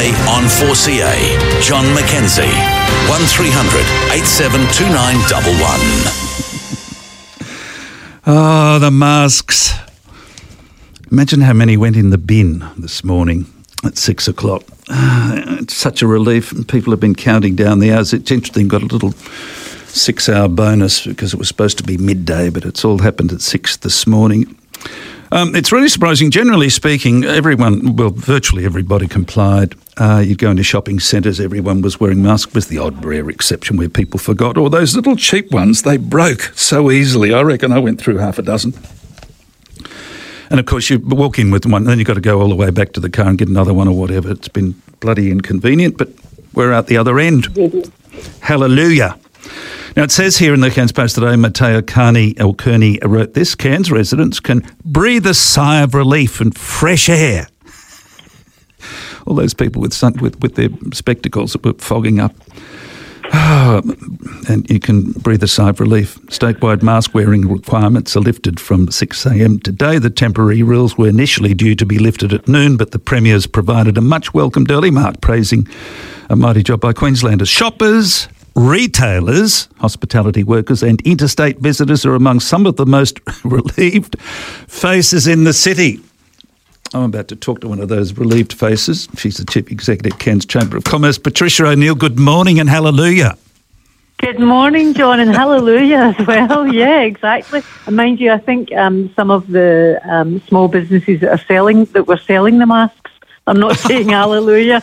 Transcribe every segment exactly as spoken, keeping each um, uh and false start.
Weekday on four C A. John McKenzie. one three hundred eight seven two nine one one. Oh, the masks. Imagine how many went in the bin this morning at six o'clock. Uh, it's such a relief. People have been counting down the hours. It's interesting, got a little six-hour bonus because it was supposed to be midday, but it's all happened at six this morning. Um, it's really surprising. Generally speaking, everyone, well, virtually everybody complied. Uh, you'd go into shopping centres, everyone was wearing masks, with the odd rare exception where people forgot. Or those little cheap ones, they broke so easily. I reckon I went through half a dozen. And, of course, you walk in with one, and then you've got to go all the way back to the car and get another one or whatever. It's been bloody inconvenient, but we're out the other end. Hallelujah. Now, it says here in the Cairns Post today, Matteo Kearney, or Kearney wrote this: Cairns residents can breathe a sigh of relief and fresh air. All those people with sun, with, with their spectacles that were fogging up. Oh, and you can breathe a sigh of relief. Statewide mask wearing requirements are lifted from six a.m. today. The temporary rules were initially due to be lifted at noon, but the Premier's provided a much welcomed early mark, praising a mighty job by Queenslanders. Shoppers, retailers, hospitality workers and interstate visitors are among some of the most relieved faces in the city. I'm about to talk to one of those relieved faces. She's the Chief Executive, Cairns Chamber of Commerce. Patricia O'Neill, good morning and hallelujah. Good morning, John, and hallelujah as well. Yeah, exactly. And mind you, I think um, some of the um, small businesses that are selling, that were selling the masks, I'm not saying hallelujah.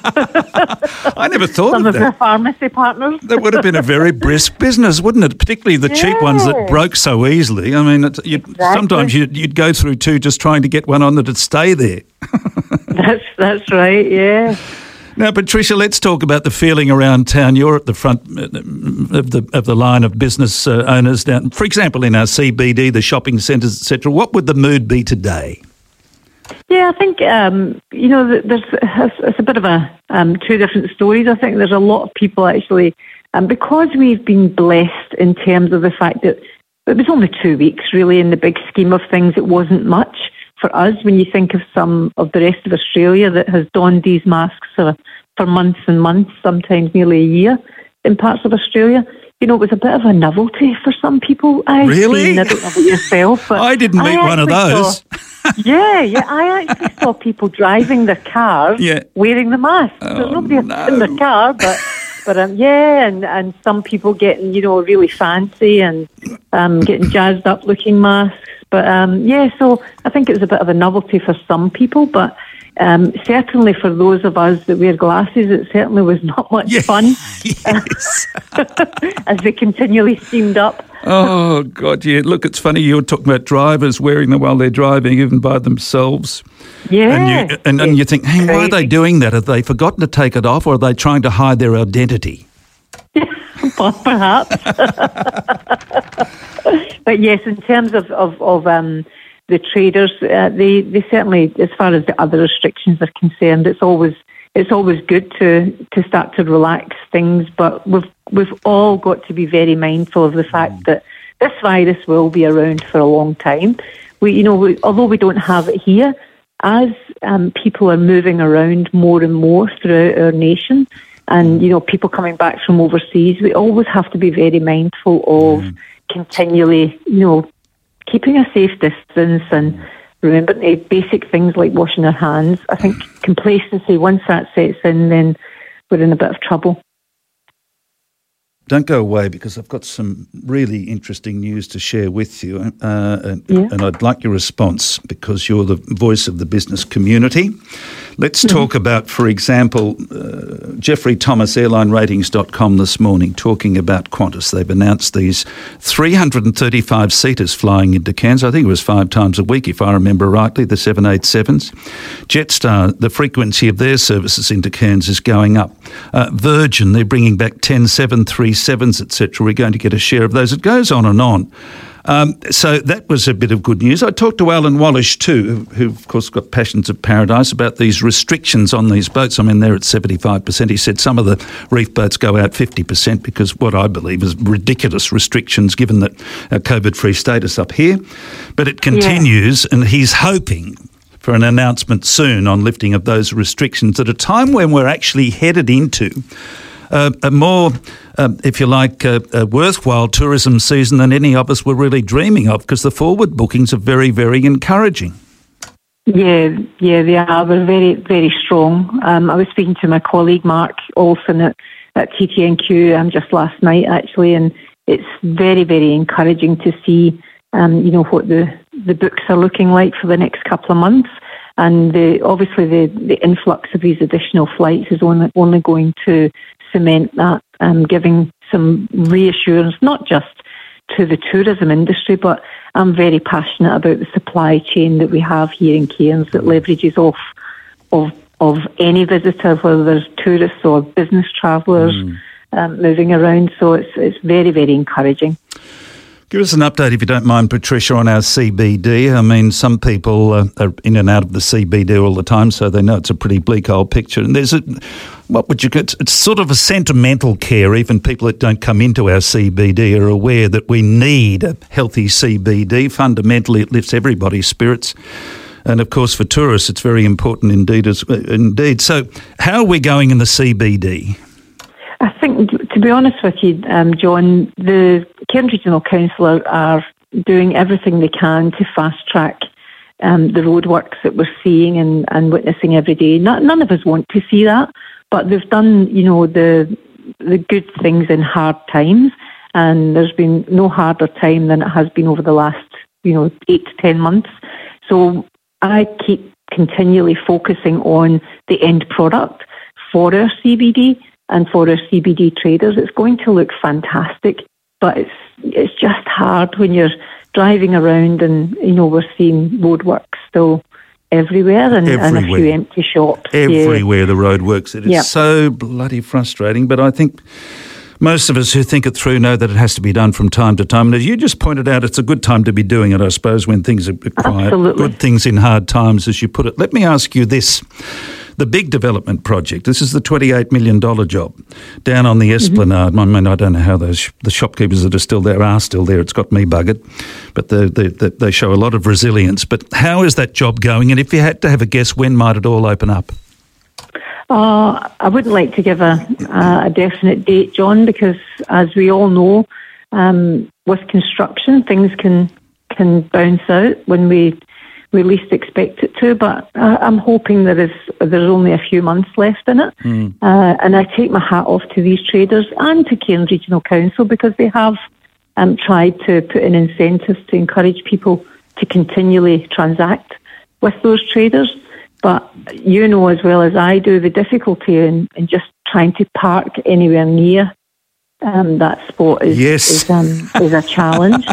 I never thought Some of of that. our pharmacy partners. That would have been a very brisk business, wouldn't it? Particularly the Yeah. cheap ones that broke so easily. I mean, it's, you'd, Exactly. sometimes you'd, you'd go through two just trying to get one on that'd stay there. That's that's right. Yeah. Now, Patricia, let's talk about the feeling around town. You're at the front of the of the line of business uh, owners down, for example, in our C B D, the shopping centres, et cetera. What would the mood be today? Yeah, I think, um, you know, th- there's it's, it's a bit of a um, two different stories. I think there's a lot of people actually, um, because we've been blessed in terms of the fact that it was only two weeks really in the big scheme of things. It wasn't much for us when you think of some of the rest of Australia that has donned these masks for, for months and months, sometimes nearly a year in parts of Australia. You know, it was a bit of a novelty for some people. I've Really? seen, I don't know about yourself, but I didn't meet I one of actually those. Saw, yeah, yeah. I actually saw people driving their cars Yeah. wearing the mask. Oh, There's nobody no. in the car, but but um, yeah, and, and some people getting, you know, really fancy and um, getting jazzed up looking masks. But um, yeah, so I think it was a bit of a novelty for some people, but um, certainly for those of us that wear glasses, it certainly was not much Yeah. fun Yes. as they continually steamed up. Oh, God, yeah. Look, it's funny you're talking about drivers wearing them while they're driving, even by themselves. Yeah. And you, and, and you think, hey, why are they doing that? Have they forgotten to take it off, or are they trying to hide their identity? Perhaps. But yes, in terms of, of, of um, the traders, uh, they, they certainly, as far as the other restrictions are concerned, it's always it's always good to, to start to relax things, but we've we've all got to be very mindful of the fact that this virus will be around for a long time. We, you know, we, although we don't have it here, as um, people are moving around more and more throughout our nation, and you know, people coming back from overseas, we always have to be very mindful of mm. continually, you know, keeping a safe distance and remembering basic things like washing our hands. I think complacency, once that sets in, then we're in a bit of trouble. Don't go away, because I've got some really interesting news to share with you, uh, and, yeah. and I'd like your response, because you're the voice of the business community. Let's mm-hmm. talk about, for example, uh, Jeffrey Thomas, airline ratings dot com this morning, talking about Qantas. They've announced these three hundred thirty-five seaters flying into Cairns. I think it was five times a week, if I remember rightly, the seven eighty-sevens. Jetstar, the frequency of their services into Cairns is going up. Uh, Virgin, they're bringing back ten seven thirty-sevens, et cetera. We're going to get a share of those. It goes on and on. Um, so that was a bit of good news. I talked to Alan Wallish too, who, who of course got Passions of Paradise, about these restrictions on these boats. I mean, they're at seventy-five percent. He said some of the reef boats go out fifty percent because what I believe is ridiculous restrictions given that our COVID-free status up here. But it continues, yeah. and he's hoping for an announcement soon on lifting of those restrictions at a time when we're actually headed into uh, a more, uh, if you like, uh, a worthwhile tourism season than any of us were really dreaming of, because the forward bookings are very, very encouraging. Yeah, yeah, they are. They're very, very strong. Um, I was speaking to my colleague Mark Olsen at, at T T N Q um, just last night, actually, and it's very, very encouraging to see, um, you know, what the, the books are looking like for the next couple of months. And the, obviously the, the influx of these additional flights is only, only going to cement that, um, giving some reassurance, not just to the tourism industry, but I'm very passionate about the supply chain that we have here in Cairns that leverages off of of any visitor, whether there's tourists or business travellers mm. um, moving around. So it's it's very, very encouraging. Give us an update, if you don't mind, Patricia, on our C B D. I mean, some people uh, are in and out of the C B D all the time, so they know it's a pretty bleak old picture. And there's a, what would you, it's, it's sort of a sentimental care. Even people that don't come into our C B D are aware that we need a healthy C B D. Fundamentally, it lifts everybody's spirits. And of course, for tourists, it's very important indeed. As, indeed. So how are we going in the C B D? I think, to be honest with you, um, John, the Cairns Regional Council are, are doing everything they can to fast-track um, the roadworks that we're seeing and, and witnessing every day. Not, none of us want to see that, but they've done, you know, the the good things in hard times, and there's been no harder time than it has been over the last, you know, eight to ten months. So I keep continually focusing on the end product for our C B D and for our C B D traders. It's going to look fantastic, but it's it's just hard when you're driving around and, you know, we're seeing roadworks still everywhere and, everywhere. and a few empty shops. Everywhere yeah. the roadworks. It is yep. so bloody frustrating, but I think most of us who think it through know that it has to be done from time to time. And as you just pointed out, it's a good time to be doing it, I suppose, when things are quiet. Absolutely. Good things in hard times, as you put it. Let me ask you this. The big development project, this is the twenty-eight million dollars job down on the Esplanade. Mm-hmm. I mean, I don't know how those the shopkeepers that are still there are still there. It's got me buggered. But they, they, they show a lot of resilience. But how is that job going? And if you had to have a guess, when might it all open up? Uh, I wouldn't like to give a, a definite date, John, because as we all know, um, with construction, things can can bounce out when we we least expect it to. But uh, I'm hoping there is there's only a few months left in it, mm. uh, and I take my hat off to these traders and to Cairns Regional Council because they have um, tried to put in incentives to encourage people to continually transact with those traders. But you know as well as I do the difficulty in, in just trying to park anywhere near um, that spot is yes. is, um, is a challenge.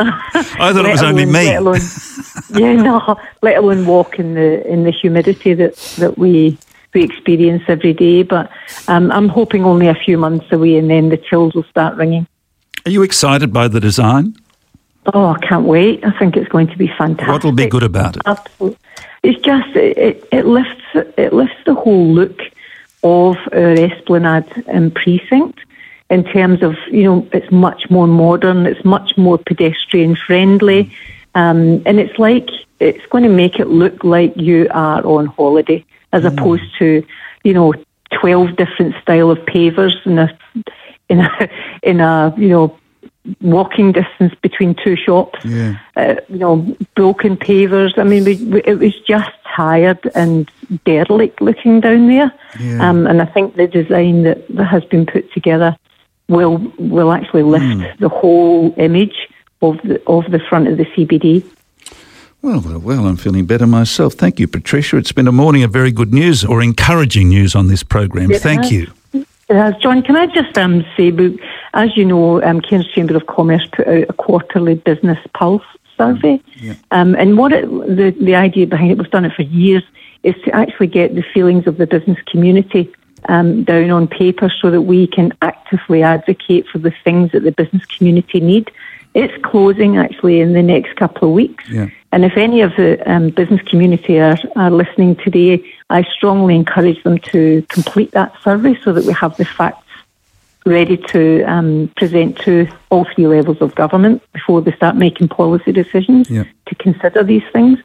I thought it was only alone, me. Let alone, yeah, no, let alone walk in the in the humidity that, that we we experience every day. But um, I'm hoping only a few months away, and then the tills will start ringing. Are you excited by the design? Oh, I can't wait. I think it's going to be fantastic. What will be good about it? Absolutely. It's just, it, it lifts it lifts the whole look of our Esplanade um, precinct in terms of, you know, it's much more modern, it's much more pedestrian friendly, um, and it's like, it's going to make it look like you are on holiday as mm. opposed to, you know, twelve different style of pavers in a, in a, in a, you know, walking distance between two shops, yeah. uh, you know, broken pavers. I mean, we, we, it was just tired and derelict looking down there. Yeah. Um, and I think the design that, that has been put together will will actually lift mm. the whole image of the of the front of the C B D. Well, well, well, I'm feeling better myself. Thank you, Patricia. It's been a morning of very good news or encouraging news on this program. It Thank has. you. Uh, John, can I just um, say, as you know, um, Cairns Chamber of Commerce put out a quarterly business pulse survey. Yeah. Um, and what it, the, the idea behind it, we've done it for years, is to actually get the feelings of the business community um, down on paper so that we can actively advocate for the things that the business community need. It's closing actually in the next couple of weeks. Yeah. And if any of the um, business community are, are listening today, I strongly encourage them to complete that survey so that we have the facts ready to um, present to all three levels of government before they start making policy decisions yeah. to consider these things.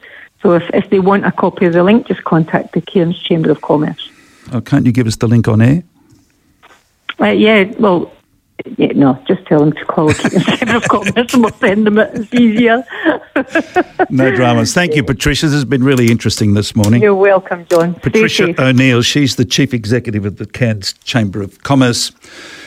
So if, if they want a copy of the link, just contact the Cairns Chamber of Commerce. Oh, can't you give us the link on air? Uh, yeah, well, yeah, no, just tell them to call the Cairns Chamber of Commerce and we'll send them it. It's easier. No dramas. Thank you, Patricia. This has been really interesting this morning. You're welcome, John. Patricia O'Neill, she's the Chief Executive of the Cairns Chamber of Commerce.